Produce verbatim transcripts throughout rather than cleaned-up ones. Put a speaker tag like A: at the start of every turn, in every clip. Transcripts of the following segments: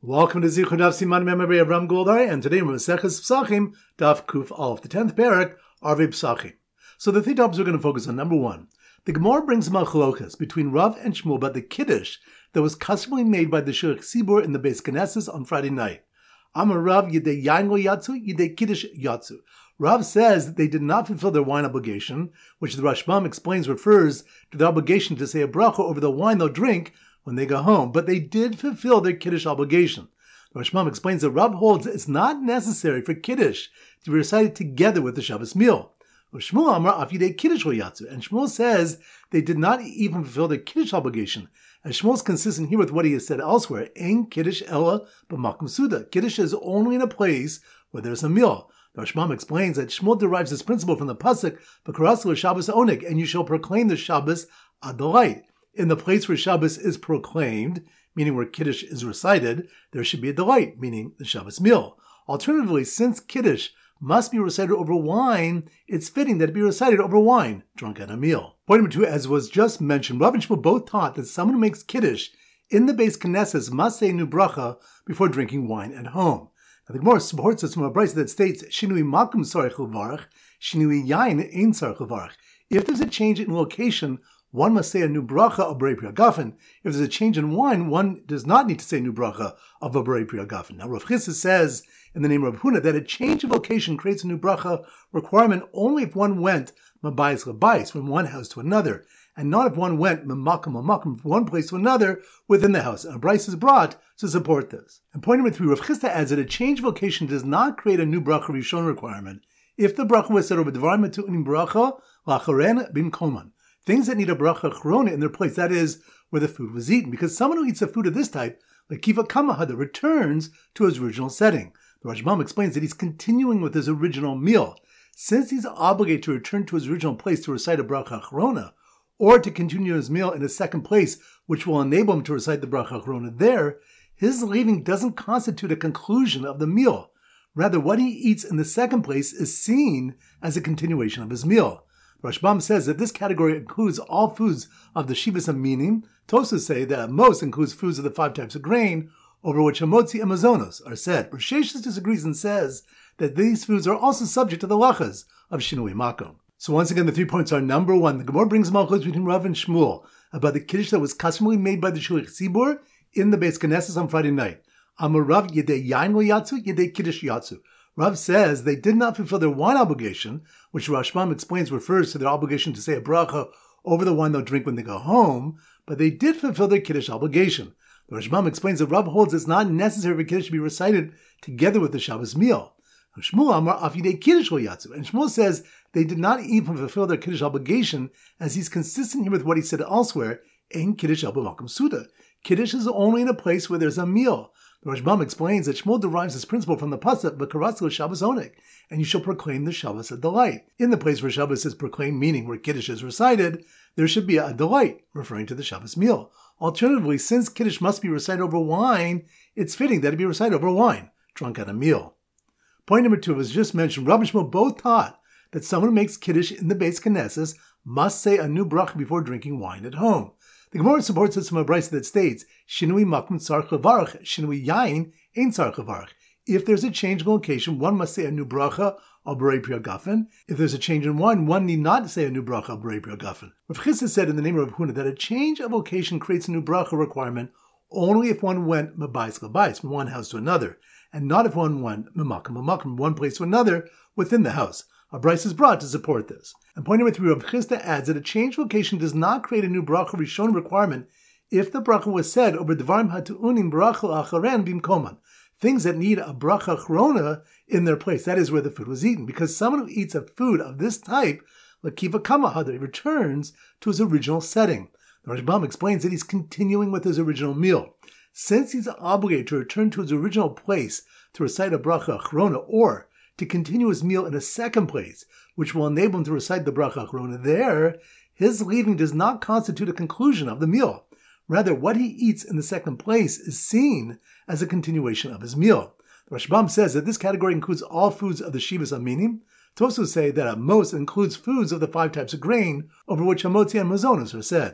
A: Welcome to Zichud Daf Siman Memory of Ram Goldar, and today we're Maseches Psachim, Daf Kuf Aleph, the tenth parak, Arvei Psachim. So the three topics we're going to focus on. Number one, the Gemara brings machlokas between Rav and Shmuel about the kiddush that was customarily made by the Shulchan Sibur in the Beis Knesset on Friday night. Amar Rav Yidei Yain lo Yatzu, Yidei Kiddush Yatzu. Rav says that they did not fulfill their wine obligation, which the Rashbam explains refers to the obligation to say a bracha over the wine they'll drink when they go home, but they did fulfill their Kiddush obligation. The Rashbam explains that Rav holds it's not necessary for Kiddush to be recited together with the Shabbos meal. Shmuel Amar Af Yidei Kiddush lo Yatzu, and Shmuel says they did not even fulfill their Kiddush obligation, as Shmuel is consistent here with what he has said elsewhere, Ein Kiddush Ella B'makom Suda. Kiddush is only in a place where there's a meal. The Rashbam explains that Shmuel derives this principle from the pasuk, B'karasu Shabbos Oneg, and you shall proclaim the Shabbos ad delight. In the place where Shabbos is proclaimed, meaning where Kiddush is recited, there should be a delight, meaning the Shabbos meal. Alternatively, since Kiddush must be recited over wine, it's fitting that it be recited over wine, drunk at a meal. Point number two, as was just mentioned, Rav and Shmuel both taught that someone who makes Kiddush in the Beis Knesset must say a new bracha before drinking wine at home. Now, the Gemara supports this from a brayso that states, Shinui makom tzarich levarach, shinui yain ein tzarich levarach. If there's a change in location, one must say a new bracha of Borei Pri Hagafen. If there's a change in wine, one does not need to say a new bracha of a Borei Pri Hagafen. Now, Rav Chisda says in the name of Rav Huna that a change of location creates a new bracha requirement only if one went mabayis lebayis, from one house to another, and not if one went memakom memakom, from one place to another within the house. And a brayso is brought to support this. And point number three, Rav Chisda adds that a change of location does not create a new bracha rishon requirement if the bracha was said over devarim matu'unim bracha lacharen bimkoman. Things that need a bracha achrona in their place, that is, where the food was eaten. Because someone who eats a food of this type, like kiva kamahada, returns to his original setting. The Rashbam explains that he's continuing with his original meal. Since he's obligated to return to his original place to recite a bracha achrona, or to continue his meal in a second place, which will enable him to recite the bracha achrona there, his leaving doesn't constitute a conclusion of the meal. Rather, what he eats in the second place is seen as a continuation of his meal. Rashbam says that this category includes all foods of the Shivas Aminim. Tosas say that at most includes foods of the five types of grain, over which Hamotzi and Mazonos are said. Risheshus disagrees and says that these foods are also subject to the lachas of Shinui Makom. So once again, the three points are: number one, the Gemara brings malchus between Rav and Shmuel about the kiddush that was customarily made by the Shulchan Sibur in the Beis Knesset on Friday night. Amar Rav Yidei Yain lo Yatzu, Yidei Kiddush Yatzu. Rav says they did not fulfill their wine obligation, which Rashbam explains refers to their obligation to say a bracha over the wine they'll drink when they go home, but they did fulfill their Kiddush obligation. The Rashbam explains that Rav holds it's not necessary for Kiddush to be recited together with the Shabbos meal. Shmuel Amar Af Yidei Kiddush lo Yatzu, and Shmuel says they did not even fulfill their Kiddush obligation, as he's consistent here with what he said elsewhere, Ein Kiddush El B'makom Suda. Kiddush is only in a place where there's a meal. The Rashbam explains that Shmuel derives this principle from the pasuk, B'karasu Shabbos Oneg, and you shall proclaim the Shabbos a delight. In the place where Shabbos is proclaimed, meaning where Kiddush is recited, there should be a delight, referring to the Shabbos meal. Alternatively, since Kiddush must be recited over wine, it's fitting that it be recited over wine, drunk at a meal. Point number two, as just mentioned, Rav and Shmuel both taught that someone who makes Kiddush in the Beis Knesset must say a new bracha before drinking wine at home. The Gemara supports this from a brayso that states, Shinui makom tzarich levarach, shinui yain ein tzarich levarach. If there's a change in location, one must say a new bracha of Borei Pri Hagafen. If there's a change in wine, one need not say a new bracha of Borei Pri Hagafen. Rav Chisda said in the name of Rav Huna that a change of location creates a new bracha requirement only if one went mabayis lebayis, from one house to another, and not if one went memakom memakom, from one place to another within the house. A brayso is brought to support this. And point number three, Rav Chisda adds that a change location does not create a new bracha rishon requirement if the bracha was said over devarim hatu'unim bracha acharen bimkoman, things that need a bracha achrona in their place, that is where the food was eaten. Because someone who eats a food of this type, like kiva kamahada, returns to his original setting. The Rashbam explains that he's continuing with his original meal. Since he's obligated to return to his original place to recite a bracha achrona, or to continue his meal in a second place, which will enable him to recite the bracha achrona there, his leaving does not constitute a conclusion of the meal. Rather, what he eats in the second place is seen as a continuation of his meal. The Rashbam says that this category includes all foods of the Shivas Aminim. Tosfos say that at most includes foods of the five types of grain over which Hamotzi and Mazonos are said.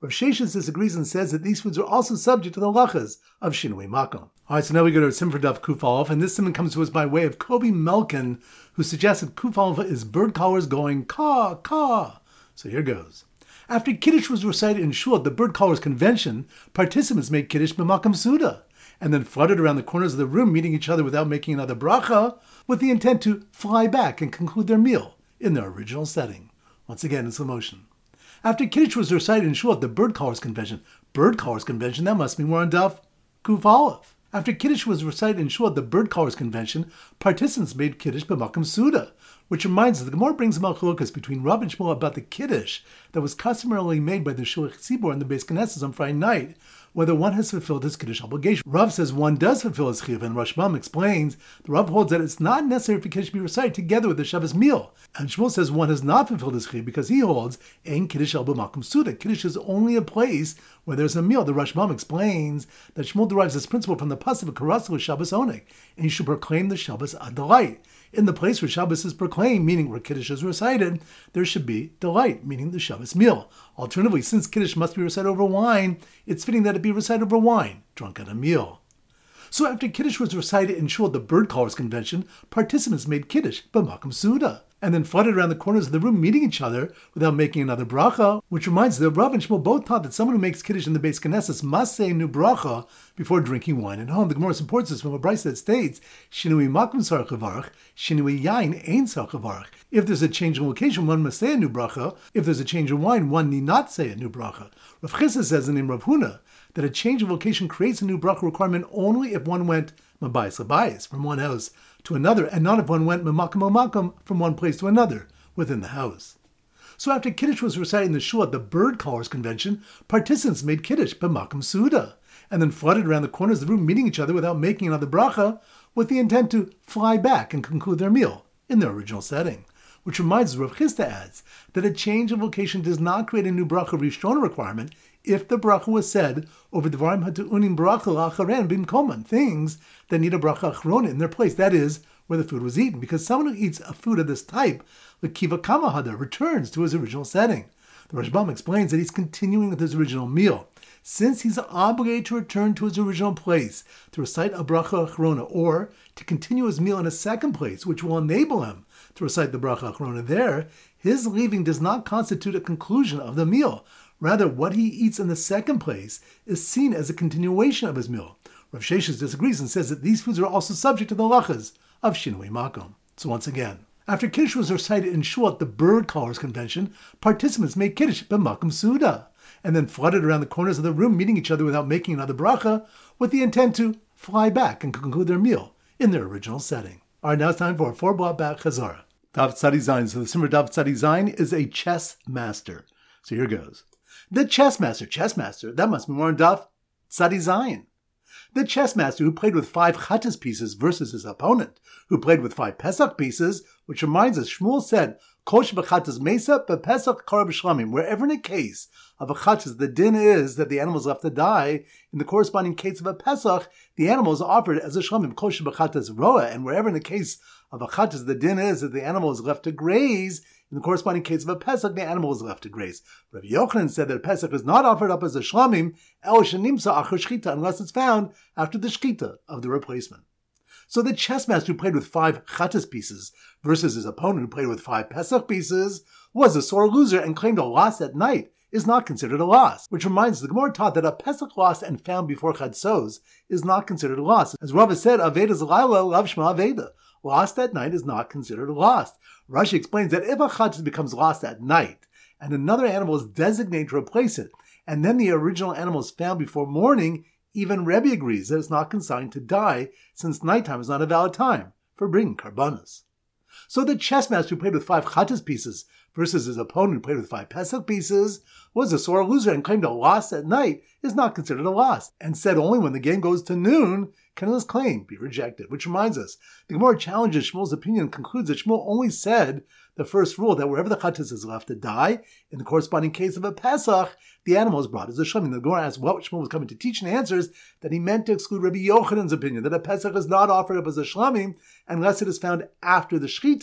A: Rav Sheshes disagrees and says that these foods are also subject to the halachas of Shinui Makom. Alright, so now we go to Simon Daf Kuf Aleph, and this Simon comes to us by way of Kobe Melkin, who suggests that Kuf Aleph is bird callers going caw, caw. So here goes. After Kiddush was recited in Shul at the bird callers convention, participants made Kiddush b'makam suda, and then fluttered around the corners of the room, meeting each other without making another bracha, with the intent to fly back and conclude their meal in their original setting. Once again, in slow motion. After Kiddush was recited in Shul at the bird callers convention, bird callers convention, that must be more on Daf Kuf Aleph. After Kiddush was recited in Shul at the bird callers convention, participants made Kiddush b'makam suda, which reminds us the Gemara brings a machlokas between Rav and Shmuel about the Kiddush that was customarily made by the Shulach Tzibor and the Beis Knesset on Friday night, whether one has fulfilled his Kiddush obligation. Rav says one does fulfill his chiyuv, and Rashbam explains the Rav holds that it's not necessary for Kiddush to be recited together with the Shabbos meal. And Shmuel says one has not fulfilled his chiyuv because he holds ein Kiddush el b'makom suda. Kiddush is only a place where there's a meal. The Rashbam explains that Shmuel derives this principle from the pasuk of Karasel Shabbos Oneg, and you should proclaim the Shabbos ad delight. In the place where Shabbos is proclaimed, meaning where Kiddush is recited, there should be delight, meaning the Shabbos meal. Alternatively, since Kiddush must be recited over wine, it's fitting that it be recited over wine, drunk at a meal. So after Kiddush was recited in Shul at the bird callers convention, participants made Kiddush b'makam suda, and then fluttered around the corners of the room, meeting each other without making another bracha, which reminds us that Rav and Shmuel both taught that someone who makes Kiddush in the Beis Knesset must say a new bracha before drinking wine at home. The Gemara supports this from a brayso that states, Shinui makom sarach levarach, shinui yain ein sarach levarach. If there's a change in location, one must say a new bracha. If there's a change in wine, one need not say a new bracha. Rav Chizda says in Rav Huna that a change of location creates a new bracha requirement only if one went mabayis labayis, from one house to another, and not if one went mamakom mamakom, from one place to another within the house. So after Kiddush was recited in the Shul at the bird callers convention, participants made Kiddush b'makam suda, and then fluttered around the corners of the room, meeting each other without making another bracha, with the intent to fly back and conclude their meal in their original setting. Which reminds us, Rav Chizda adds, that a change of location does not create a new bracha rishona requirement if the bracha was said over the Dvarim hatu'unim bracha la'acharen bimkoman, things that need a bracha achrona in their place, that is, where the food was eaten, because someone who eats a food of this type, l'kiva kamahada, returns to his original setting. The Rashbam explains that he's continuing with his original meal, since he's obligated to return to his original place to recite a bracha achrona, or to continue his meal in a second place, which will enable him to recite the bracha achrona there. His leaving does not constitute a conclusion of the meal. Rather, what he eats in the second place is seen as a continuation of his meal. Rav Sheshes disagrees and says that these foods are also subject to the halachas of Shinui Makom. So once again, after Kiddush was recited in Shul at the bird callers convention, participants made Kiddush b'makam suda, and then fluttered around the corners of the room, meeting each other without making another bracha, with the intent to fly back and conclude their meal in their original setting. All right, now it's time for a four-block back chazara. Daf Tzadi Zayin. So the Simmer Daf Tzadi Zayin is a chess master. So here goes. The chess master, chess master, that must be more on Daf Tzadi Zayin. The chess master who played with five Chattas pieces versus his opponent, who played with five Pesach pieces, which reminds us, Shmuel said, Kosh b'Chattas mesa b'Pesach kara b'shlamim. Wherever in a case of a Chattas, the din is that the animal is left to die. In the corresponding case of a Pesach, the animal is offered as a shlamim, Kosh b'Chattas roa. And wherever in the case of a Chattas, the din is that the animal is left to graze. In the corresponding case of a Pesach, the animal is left to graze. Rabbi Yochanan said that a Pesach is not offered up as a shlamim, el shenimsa achar shchita, unless it's found after the shchita of the replacement. So the chess master who played with five Chattas pieces versus his opponent who played with five Pesach pieces was a sore loser and claimed a loss at night is not considered a loss. Which reminds us, the Gemara taught that a Pesach lost and found before Chatzos is not considered a loss. As Rava said, Aveda's Laila Lav Shema Aveda. Lost at night is not considered a loss. Rashi explains that if a Chattas becomes lost at night and another animal is designated to replace it, and then the original animal is found before morning, even Rebbe agrees that it's not consigned to die, since nighttime is not a valid time for bringing karbanos. So the chess master who played with five Chattas pieces versus his opponent who played with five Pesach pieces was a sore loser and claimed a loss at night is not considered a loss, and said only when the game goes to noon can his claim be rejected. Which reminds us, the Gemara challenges Shmuel's opinion and concludes that Shmuel only said the first rule, that wherever the Chattas is left to die, in the corresponding case of a Pesach, the animal is brought as a shlamim. The Gemara asks what Shmuel was coming to teach, and answers that he meant to exclude Rabbi Yochanan's opinion, that a Pesach is not offered up as a shlamim unless it is found after the shchita.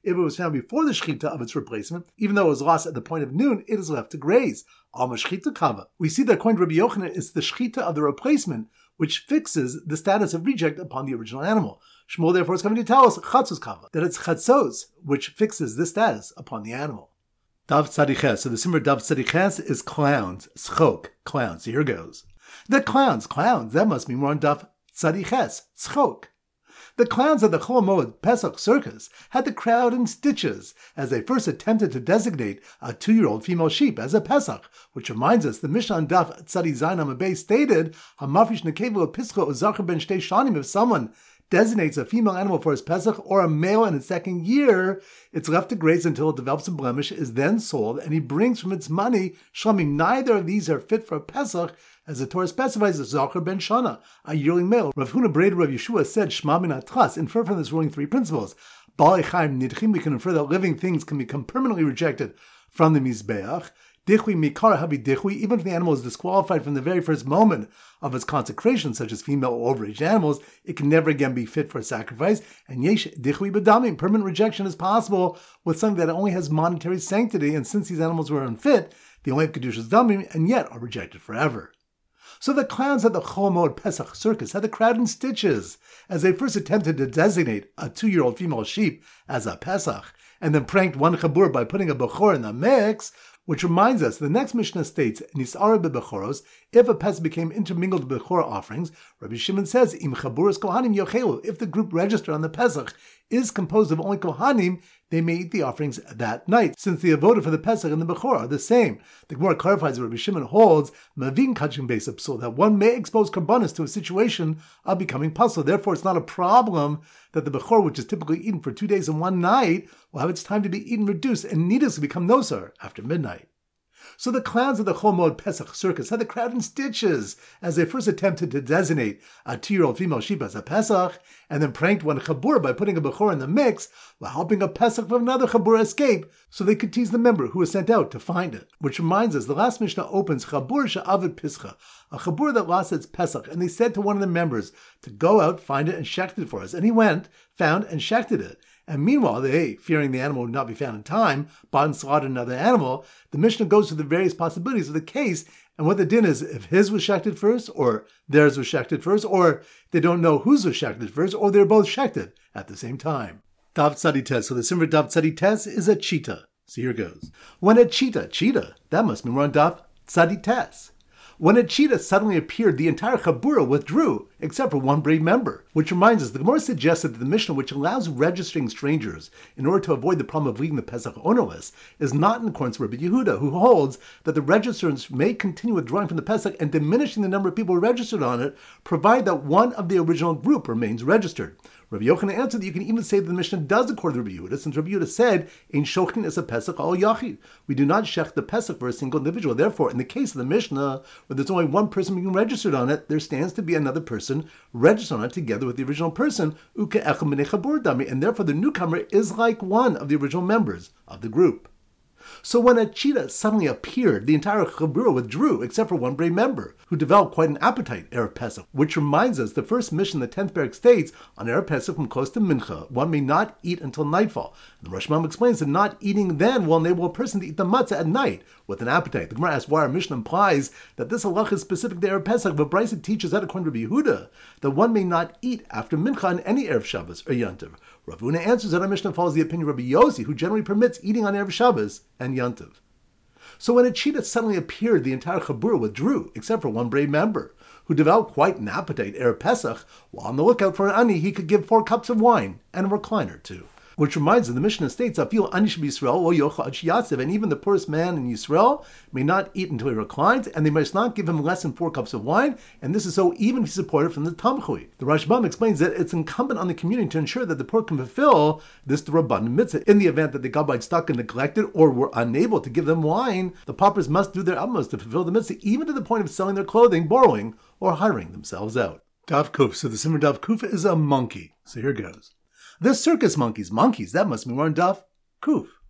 A: If it was found before the shechita of its replacement, even though it was lost at the point of noon, it is left to graze. Alma shechita kava. We see that according to Rabbi Yochanan, it's the shechita of the replacement which fixes the status of reject upon the original animal. Shmuel therefore is coming to tell us chatzos kava, that it's chatzos which fixes this status upon the animal. Dav tzadiches. So the simmer dav tzadiches is clowns, schok, clowns. So here goes. The clowns, clowns. That must mean we're on dav tzadiches, schok. The clowns of the Chol Moed Pesach circus had the crowd in stitches as they first attempted to designate a two-year-old female sheep as a Pesach, which reminds us the Mishnah on Daf Tzadi Zayin Amabei stated, "Hamafrish nekevu pischa uzacher ben shtei shanim." If someone designates a female animal for his Pesach or a male in its second year, it's left to graze until it develops a blemish, is then sold, and he brings from its money shlamim. Neither of these are fit for a Pesach, as the Torah specifies as Zachar ben Shana, a yearling male. Rav Huna Breder Rav Yeshua said, Shma min atras, infer from this ruling three principles. Ba'alei chaim nidchim, we can infer that living things can become permanently rejected from the Mizbeach. Dichui mikar habi dichui, even if the animal is disqualified from the very first moment of its consecration, such as female or overaged animals, it can never again be fit for a sacrifice. And yesh dichui badamim, permanent rejection is possible with something that only has monetary sanctity, and since these animals were unfit, they only have kedushas damim, and yet are rejected forever. So the clowns at the Chol Moed Pesach circus had the crowd in stitches as they first attempted to designate a two-year-old female sheep as a Pesach, and then pranked one chabur by putting a bechor in the mix, which reminds us, the next Mishnah states, Nisara bebechoros, if a Pesach became intermingled with bechor offerings, Rabbi Shimon says, Im chaburas kohanim yochelu, if the group registered on the Pesach is composed of only kohanim, they may eat the offerings that night, since the avoda for the Pesach and the bechor are the same. The Gemara clarifies that Rabbi Shimon holds, Mavin kachim beis psul, that one may expose karbanis to a situation of becoming pasul. Therefore, it's not a problem that the bechor, which is typically eaten for two days and one night, will have its time to be eaten reduced and needlessly become nosar after midnight. So the clowns of the Chol Moed Pesach circus had the crowd in stitches as they first attempted to designate a two-year-old female sheep as a Pesach, and then pranked one chabur by putting a bechor in the mix while helping a Pesach from another chabur escape so they could tease the member who was sent out to find it. Which reminds us, the last Mishnah opens chabur she'avid pischa, a chabur that lost its Pesach, and they said to one of the members to go out, find it, and shecht it for us. And he went, found, and shechted it. And meanwhile, they, fearing the animal would not be found in time, bought and slaughtered another animal. The Mishnah goes through the various possibilities of the case, and what the din is, if his was shechted first, or theirs was shechted first, or they don't know whose was shechted first, or they're both shechted at the same time. Dav tzadites. So the simmer dav tzadites is a cheetah. So here goes. When a cheetah, cheetah, that must mean we're on dav tzadites. When a cheetah suddenly appeared, the entire chabura withdrew, except for one brave member. Which reminds us, the Gemara suggested that the Mishnah, which allows registering strangers in order to avoid the problem of leaving the Pesach ownerless, is not in accordance with Rabbi Yehuda, who holds that the registrants may continue withdrawing from the Pesach and diminishing the number of people registered on it, provided that one of the original group remains registered. Rabbi Yochanan answered that you can even say that the Mishnah does accord to Rabbi Yehuda, since Rabbi Yehuda said, Ein shochin is a Pesach al yachid. We do not shech the Pesach for a single individual. Therefore, in the case of the Mishnah, where there's only one person being registered on it, there stands to be another person registered on it together with the original person, uke echad minei chabur dami, and therefore the newcomer is like one of the original members of the group. So when a cheetah suddenly appeared, the entire chabura withdrew, except for one brave member, who developed quite an appetite, Erev Pesach, which reminds us the first mission the tenth Perek states, on Erev Pesach from close to Mincha, one may not eat until nightfall. And the Rashbam explains that not eating then will enable a person to eat the matzah at night with an appetite. The Gemara asks why our mission implies that this halach is specific to Erev Pesach, but Brisa teaches that according to Rabbi Yehuda, that one may not eat after Mincha on any Erev Shabbos or Yantiv. Rav Huna answers that our Mishnah follows the opinion of Rabbi Yossi, who generally permits eating on Erev Shabbos and Yantiv. So when a cheetah suddenly appeared, the entire chabura withdrew, except for one brave member, who developed quite an appetite, Erev Pesach. While on the lookout for an ani, he could give four cups of wine and a recliner too. Which reminds us, the Mishnah states, Afil anish b'Yisrael or yocha ad sheyatzev, and even the poorest man in Yisrael may not eat until he reclines, and they must not give him less than four cups of wine, and this is so even if he's supported from the Tamchui. The Rashbam explains that it's incumbent on the community to ensure that the poor can fulfill this Rabbanan mitzvah. In the event that the Gabbai stuck and neglected or were unable to give them wine, the paupers must do their utmost to fulfill the mitzvah, even to the point of selling their clothing, borrowing, or hiring themselves out. Dav Kuf. So the Simmer Dav Kuf is a monkey. So here goes. The circus monkeys, monkeys, that must mean we're on Dav Kuf.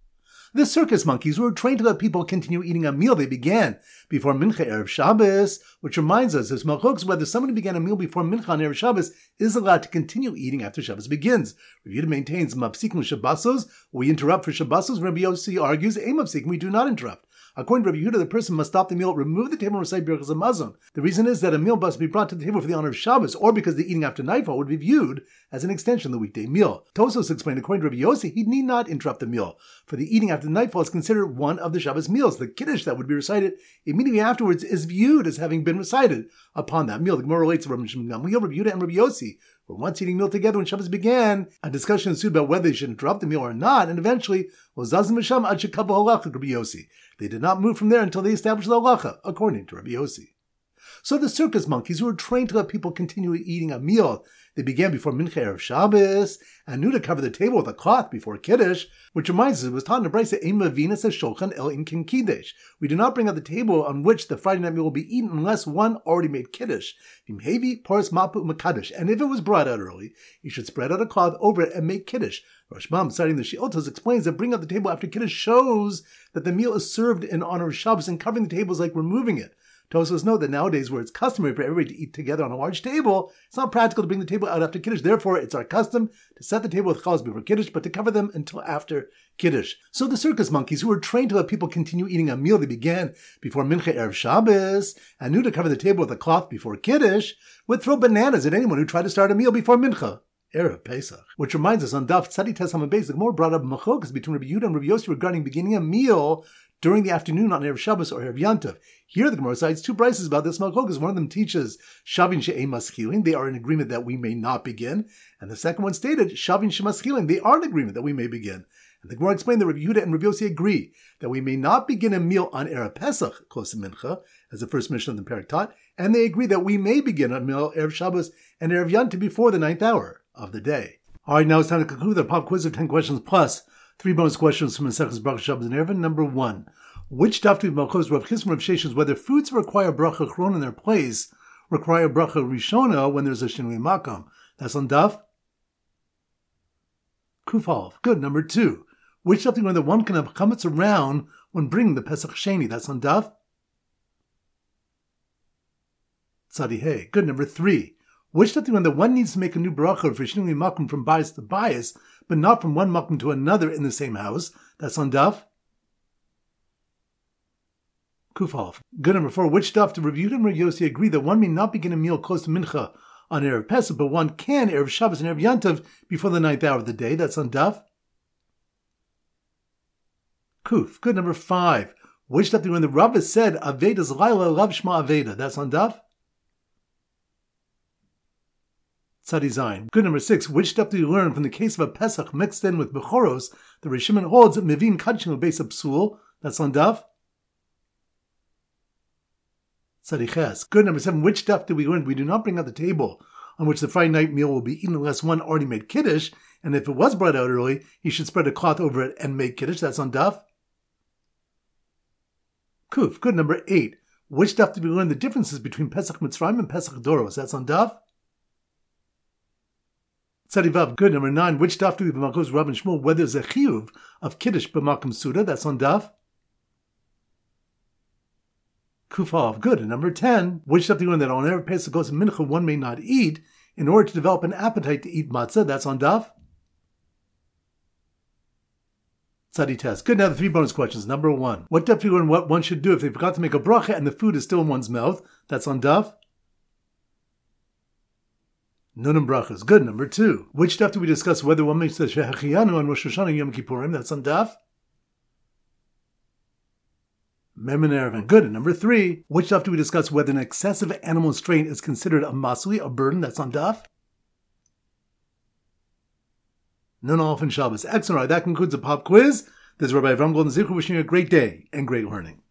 A: The circus monkeys were trained to let people continue eating a meal they began before Mincha Erev Shabbos, which reminds us there's machlokes whether someone who began a meal before Mincha on Erev Shabbos is allowed to continue eating after Shabbos begins. Rabbi Yehuda maintains mapsikim Shabbosos, we interrupt for Shabbosos. Rabbi Yossi argues, a mapsikim, we do not interrupt. According to Rabbi Yehuda, the person must stop the meal, remove the table, and recite Birchas Hamazon. The reason is that a meal must be brought to the table for the honor of Shabbos, or because the eating after nightfall would be viewed as an extension of the weekday meal. Tosfos explained, according to Rabbi Yossi, he need not interrupt the meal, for the eating after nightfall is considered one of the Shabbos meals. The Kiddush that would be recited immediately afterwards is viewed as having been recited upon that meal. The Gemara relates to Rabbi Shimon Gamliel, Rabbi Yehuda, and Rabbi Yossi were once eating meal together when Shabbos began. A discussion ensued about whether they should interrupt the meal or not, and eventually, Zazim Misham ad shekabu halacha, Rabbi Yossi. They did not move from there until they established the halacha, according to Rabbi Yossi. So the circus monkeys who were trained to let people continue eating a meal, they began before Mincha Erev Shabbos, and knew to cover the table with a cloth before Kiddush, which reminds us it was taught in the Brisa, Ein Mavinas Shulchan El Im Kiddush. We do not bring out the table on which the Friday night meal will be eaten unless one already made Kiddush. Vimhevi Poris Mapu Makadosh. And if it was brought out early, you should spread out a cloth over it and make Kiddush. Rashbam, citing the She'otos, explains that bringing out the table after Kiddush shows that the meal is served in honor of Shabbos, and covering the table is like removing it. Tosfos note that nowadays, where it's customary for everybody to eat together on a large table, it's not practical to bring the table out after Kiddush. Therefore, it's our custom to set the table with chalas before Kiddush, but to cover them until after Kiddush. So the circus monkeys, who were trained to let people continue eating a meal they began before Mincha Erev Shabbos, and knew to cover the table with a cloth before Kiddush, would throw bananas at anyone who tried to start a meal before Mincha Erev Pesach. Which reminds us, on Daf Tzadi Tes Hamad Beis, the Gemara brought up machlokas between Rabbi Yehuda and Rabbi Yossi regarding beginning a meal during the afternoon on Erev Shabbos or Erev Yantav. Here the Gemara cites two brises about this machlokas. One of them teaches Shavin she'ein maschilin, they are in agreement that we may not begin. And the second one stated Shavin she'maschilin, they are in agreement that we may begin. And the Gemara explained that Rabbi Yehuda and Rabbi Yossi agree that we may not begin a meal on Erev Pesach, close to Mincha, as the first mission of the Perek taught, and they agree that we may begin a meal Erev Shabbos and Erev Yantav before the ninth hour of the day. All right, now it's time to conclude our pop quiz of ten questions plus three bonus questions from Maseches Brachos Shabbos and Erevin. Number one. Which daf do Malchus Rav Chisma Rav Sheshes whether foods that require bracha chron in their place require bracha rishona when there's a shinui makam? That's on daf Kufal. Good. Number two. Which daf do you learn that one can have chametz around when bringing the Pesach Sheni? That's on daf Tzadi Hey. Good. Number three. Which daf do you learn that one needs to make a new bracha for shinui makam from bias to bias, but not from one makam to another in the same house? That's on daf Kufalf. Good. Number four. Which daf do Rabbi Yehuda and Rabbi Yossi agree that one may not begin a meal close to Mincha on Erev Pesach, but one can Erev Shabbos and Erev Yantav before the ninth hour of the day? That's on daf Kuf. Good. Number five. Which daf do when the Rabbah said Aveda's Laila Rav Shma Aveda? That's on daf Tzadi Zayin. Good. Number six. Which daf do you learn from the case of a Pesach mixed in with Bechoros? The Rish Shimon holds Mevin Kadshim Beis Psul. That's on daf Tzadiches. Good. Number seven. Which daf do we learn? We do not bring out the table on which the Friday night meal will be eaten unless one already made Kiddush, and if it was brought out early, he should spread a cloth over it and make Kiddush. That's on daf Kuf. Good. Number eight. Which daf do we learn the differences between Pesach Mitzrayim and Pesach Doros? That's on daf Tzadivav. Good. Number nine. Which daf do we b'malchus Rav and Shmuel whether there's a chiyuv of Kiddush b'makam Suda? That's on daf Kufal. Good. And number ten. Which daf do you learn that on Erev Pesach goes to Mincha one may not eat in order to develop an appetite to eat matzah? That's on daf Tzadi Test. Good. Now the three bonus questions. Number one. What daf do you learn what one should do if they forgot to make a bracha and the food is still in one's mouth? That's on daf Nunam brachas. Good. Number two. Which daf do we discuss whether one makes the Shehechiyanu on Rosh Hashanah and Yom Kippurim? That's on daf Mem and Erevin. Good. And number three. Which daf do we discuss whether an excessive animal strain is considered a masli, a burden? That's on daf Nun Aleph and Shabbos. Excellent. All right, that concludes the pop quiz. This is Rabbi Avram Golden Zichru wishing you a great day and great learning.